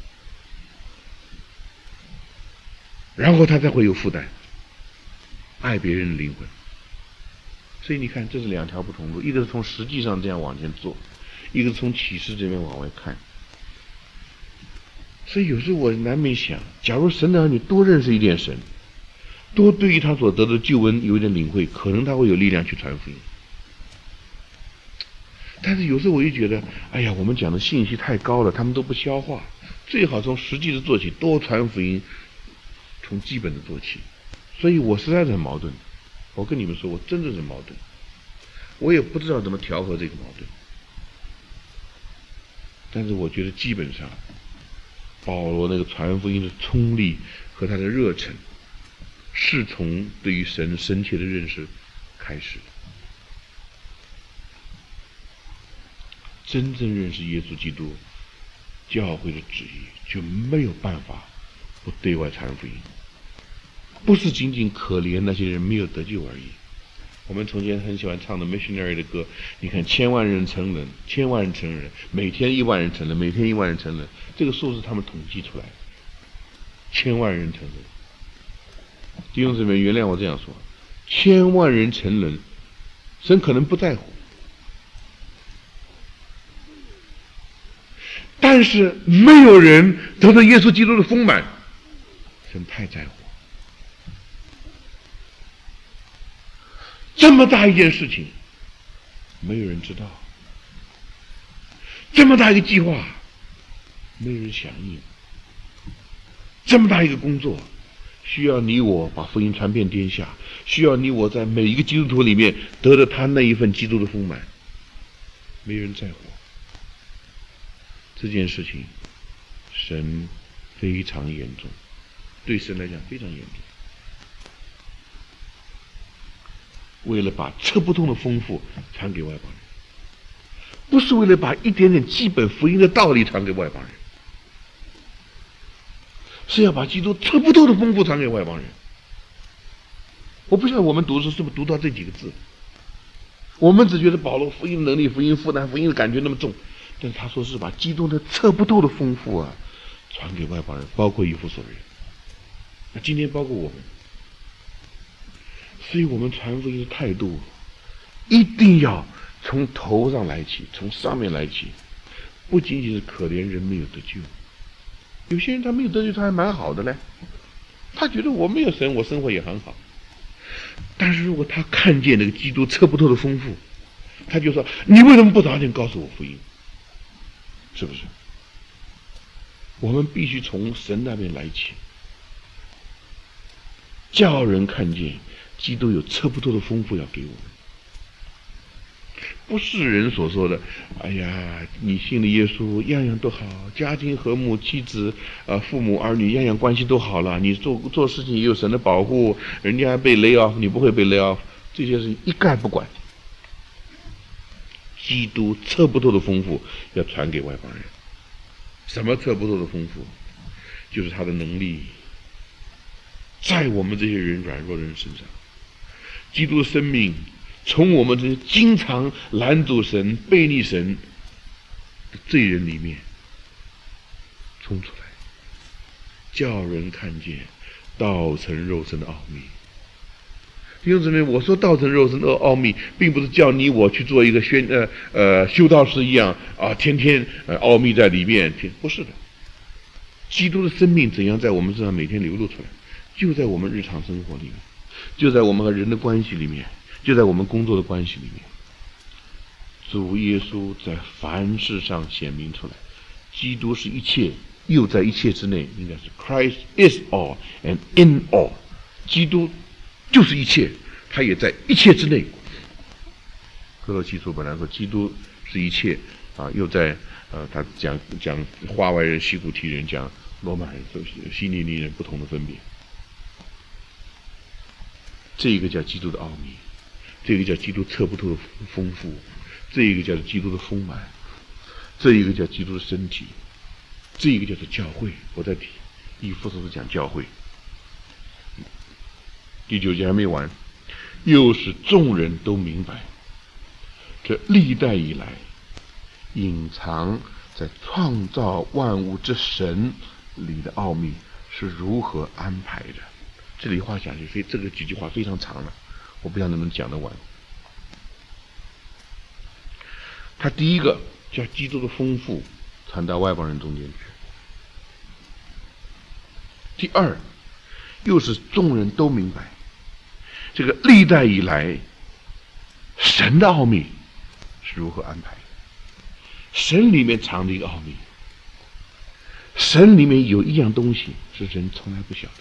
然后他才会有负担，爱别人的灵魂。所以你看，这是两条不同路，一个是从实际上这样往前做，一个是从启示这边往外看。所以有时候我难免想，假如神的儿女多认识一点神， 多对于他所得的救恩有一点领会，可能他会有力量去传福音。但是有时候我就觉得，哎呀，我们讲的信息太高了，他们都不消化。最好从实际的做起，多传福音，从基本的做起。所以我实在是很矛盾。我跟你们说，我真的是矛盾。我也不知道怎么调和这个矛盾。但是我觉得基本上，保罗那个传福音的冲力和他的热忱，是从对于神深切的认识开始的。真正认识耶稣基督教会的旨意，就没有办法不对外传福音。不是仅仅可怜那些人没有得救而已。我们从前很喜欢唱的 missionary 的歌，你看千万人成人，千万人成人，每天1万人成人，每天1万人成人，这个数是他们统计出来的，千万人成人。弟兄姊妹，原谅我这样说，千万人成人，神可能不在乎，但是没有人得到耶稣基督的丰满，神太在乎。这么大一件事情，没有人知道；这么大一个计划，没有人响应；这么大一个工作，需要你我把福音传遍天下，需要你我在每一个基督徒里面得到他那一份基督的丰满，没人在乎。这件事情，神非常严重，对神来讲非常严重。为了把测不通的丰富传给外邦人，不是为了把一点点基本福音的道理传给外邦人，是要把基督测不透的丰富传给外邦人。我不晓得我们读的是不是读到这几个字，我们只觉得保罗福音能力、福音负担、福音的感觉那么重，但是他说是把基督的测不透的丰富啊传给外邦人，包括以弗所人，那今天包括我们。所以我们传福音的态度一定要从头上来起，从上面来起，不仅仅是可怜人没有得救。有些人他没有得救，他还蛮好的嘞，他觉得我没有神，我生活也很好。但是如果他看见那个基督测不透的丰富，他就说：你为什么不早点告诉我福音？是不是？我们必须从神那边来起，叫人看见基督有测不透的丰富要给我们，不是人所说的哎呀，你信了耶稣样样都好，家庭和睦，妻子父母儿女样样关系都好了，你做事情也有神的保护，人家被lay off你不会被lay off，这些事情一概不管。基督测不透的丰富要传给外邦人。什么测不透的丰富？就是他的能力在我们这些人软弱的人身上，基督的生命从我们这些经常拦阻神、背逆神的罪人里面冲出来，叫人看见道成肉身的奥秘。弟兄姊妹，我说道成肉身的奥秘，并不是叫你我去做一个修道士一样啊，天天奥秘在里面，不是的。基督的生命怎样在我们身上每天流露出来，就在我们日常生活里面，就在我们和人的关系里面，就在我们工作的关系里面。主耶稣在凡事上显明出来，基督是一切，又在一切之内，应该是 Christ is all and in all， 基督就是一切，他也在一切之内。哥罗西书本来说基督是一切啊，又在他讲化外人、西古提人，讲罗马人、希利尼人不同的分别。这一个叫基督的奥秘，这个叫基督测不透的丰富，这一个叫做基督的丰满，这一个叫基督的身体，这一个叫做教会。我在提以弗所书讲教会。第9节还没完，又使众人都明白，这历代以来隐藏在创造万物之神里的奥秘是如何安排的。这里话讲起，这个几句话非常长了，我不知道能不能讲得完。他第一个叫基督的丰富传到外邦人中间去，第二又是众人都明白。这个历代以来，神的奥秘是如何安排的？神里面藏着一个奥秘，神里面有一样东西是人从来不晓得，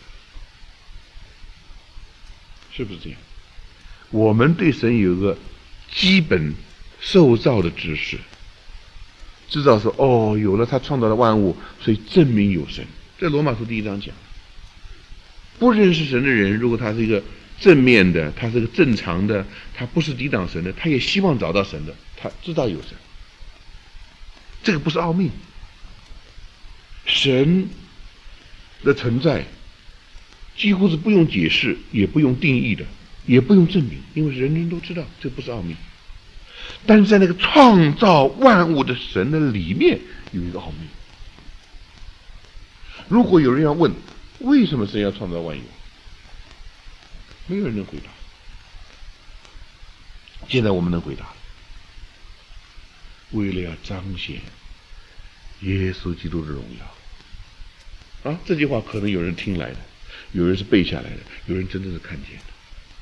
是不是这样？我们对神有个基本受造的知识，知道说哦，有了他创造的万物，所以证明有神。在罗马书第1章讲，不认识神的人，如果他是一个正面的，他是个正常的，他不是抵挡神的，他也希望找到神的，他知道有神。这个不是奥秘，神的存在几乎是不用解释，也不用定义的，也不用证明，因为人人都知道，这不是奥秘。但是在那个创造万物的神的里面有一个奥秘。如果有人要问为什么神要创造万有，没有人能回答。现在我们能回答，为了要彰显耶稣基督的荣耀。这句话可能有人听来的，有人是背下来的，有人真正是看见的。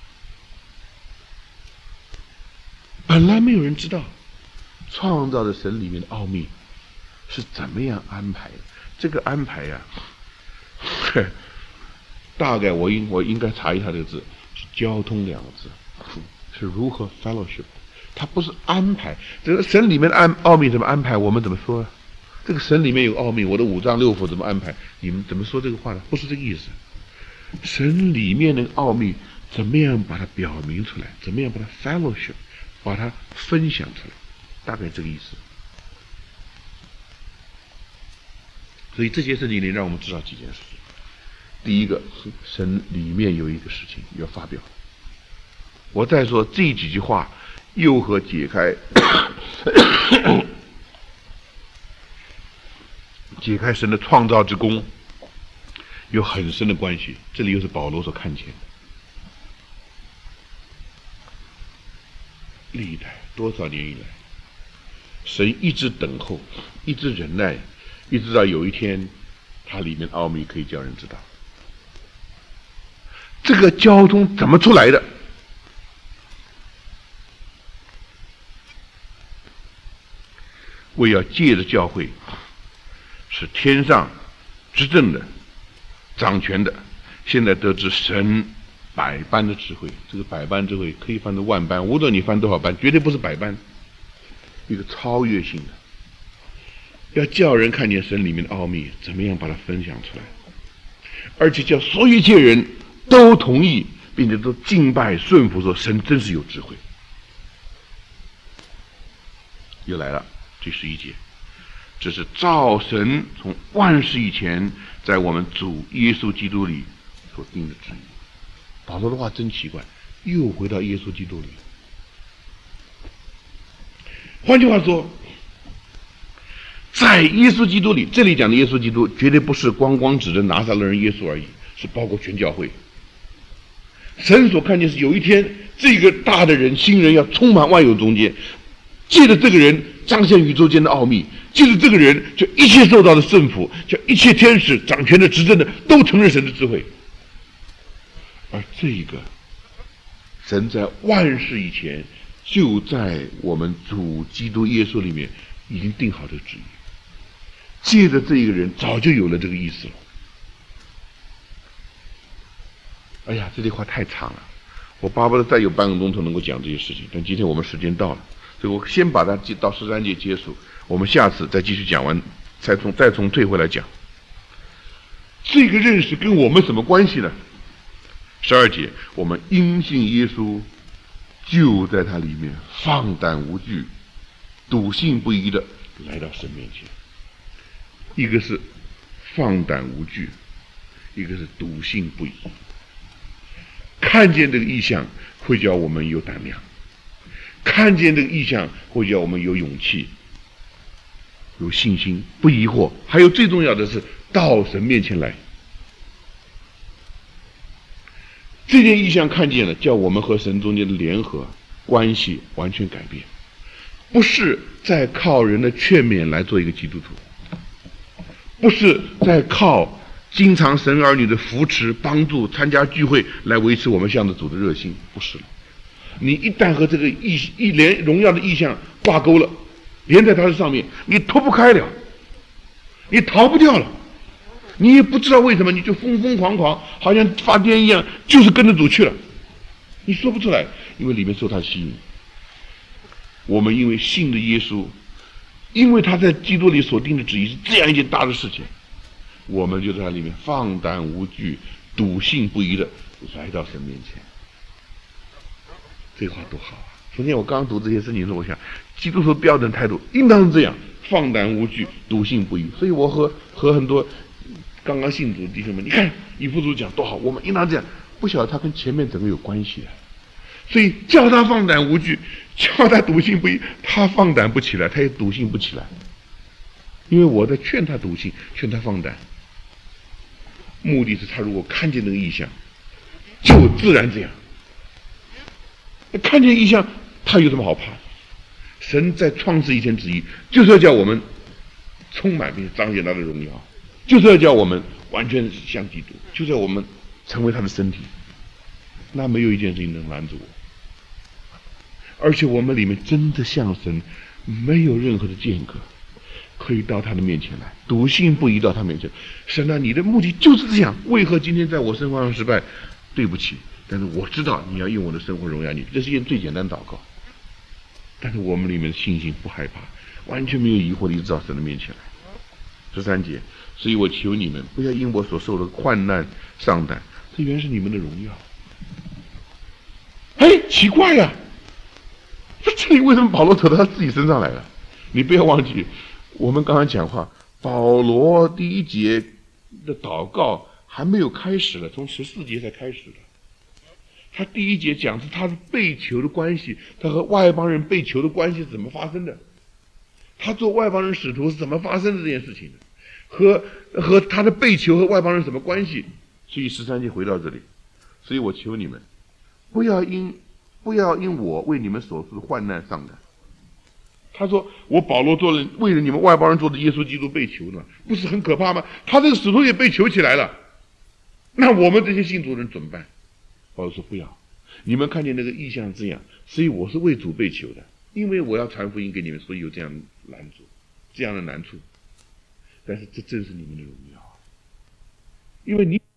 本来没有人知道创造的神里面的奥秘是怎么样安排的。这个安排呀，大概我应该查一下这个字，是交通2个字，是如何 fellowship。它不是安排，这个神里面的奥秘怎么安排，我们怎么说啊？这个神里面有奥秘，我的5脏6腑怎么安排？你们怎么说这个话呢？不是这个意思。神里面的奥秘怎么样把它表明出来？怎么样把它 fellowship， 把它分享出来？大概这个意思。所以这些圣经里让我们知道几件事情。第一个，神里面有一个事情要发表。我再说这几句话又和解开神的创造之功有很深的关系。这里又是保罗所看见的。历代多少年以来，神一直等候，一直忍耐，一直到有一天它里面奥秘可以叫人知道。这个交通怎么出来的？为要借着教会是天上执政的掌权的，现在得知神百般的智慧。这个百般智慧可以翻成万般，无论你翻多少般，绝对不是百般，一个超越性的，要叫人看见神里面的奥秘，怎么样把它分享出来，而且叫所有一切人都同意，并且都敬拜顺服，说神真是有智慧。又来了第11节，这是照神从万世以前在我们主耶稣基督里所定的旨意。保罗的话真奇怪，又回到耶稣基督里。换句话说，在耶稣基督里，这里讲的耶稣基督绝对不是光指着拿撒勒人耶稣而已，是包括全教会。神所看见是有一天这个大的人新人要充满万有中间，借着这个人彰显宇宙间的奥秘，借着这个人就一切受到的圣父，叫一切天使掌权的执政的都承认神的智慧。而这个神在万世以前就在我们主基督耶稣里面已经定好这个旨意，借着这一个人早就有了这个意思了。哎呀，这句话太长了，我巴不得再有半个钟头能够讲这些事情，但今天我们时间到了，所以我先把它到13节结束，我们下次再继续讲完，再从退回来讲。这个认识跟我们什么关系呢？12节，我们因信耶稣，就在他里面放胆无惧，笃信不疑的来到神面前。一个是放胆无惧，一个是笃信不疑。看见这个意象会叫我们有胆量，看见这个意象会叫我们有勇气，有信心，不疑惑。还有最重要的是到神面前来。这件意象看见了，叫我们和神中间的联合关系完全改变，不是在靠人的劝勉来做一个基督徒，不是在靠经常神儿女的扶持、帮助、参加聚会来维持我们向着主的热心，不是了。你一旦和这个连荣耀的意象挂钩了，连在它的上面，你脱不开了，你逃不掉了，你也不知道为什么，你就疯疯狂狂，好像发癫一样，就是跟着主去了。你说不出来，因为里面受他吸引。我们因为信的耶稣，因为他在基督里所定的旨意是这样一件大的事情，我们就在他里面放胆无惧、笃信不疑的来到神面前。这话多好啊！昨天我刚读这些事情的时候，我想基督徒标准态度应当是这样，放胆无惧、笃信不疑。所以我和很多刚刚信主的弟兄们，你看以弗所讲多好，我们应当这样。不晓得他跟前面整个有关系的，所以叫他放胆无惧，叫他笃信不疑，他放胆不起来，他也笃信不起来。因为我在劝他笃信，劝他放胆，目的是他如果看见那个异象，就自然这样。看见异象，他有什么好怕的？神在创世以前旨意，就是要叫我们充满并且彰显他的荣耀，就是要叫我们完全像基督，就是要我们成为他的身体。那没有一件事情能拦住我，而且我们里面真的像神，没有任何的间隔，可以到他的面前来，笃信不疑到他面前。神啊，你的目的就是这样，为何今天在我生活上失败？对不起，但是我知道你要用我的生活荣耀你，这是一件最简单的祷告。但是我们里面的信心不害怕，完全没有疑惑的一直到神的面前来。13节，所以我求你们不要因我所受的患难丧胆，这原是你们的荣耀。哎，奇怪呀，这里为什么保罗扯到他自己身上来了？你不要忘记，我们刚刚讲话，保罗第一节的祷告还没有开始了，从14节才开始的。他第一节讲是他被囚的关系，他和外邦人被囚的关系是怎么发生的，他做外邦人使徒是怎么发生的这件事情的，和他的被囚和外邦人什么关系？所以13节回到这里，所以我求你们不要因我为你们所受的患难丧胆。他说我保罗做了为了你们外邦人做的耶稣基督被囚呢，不是很可怕吗？他这个使徒也被囚起来了，那我们这些信主人怎么办？保罗说不要，你们看见那个异象这样，所以我是为主被囚的，因为我要传福音给你们，所以有这样的拦阻，这样的难处。但是这正是你们的荣耀，因为你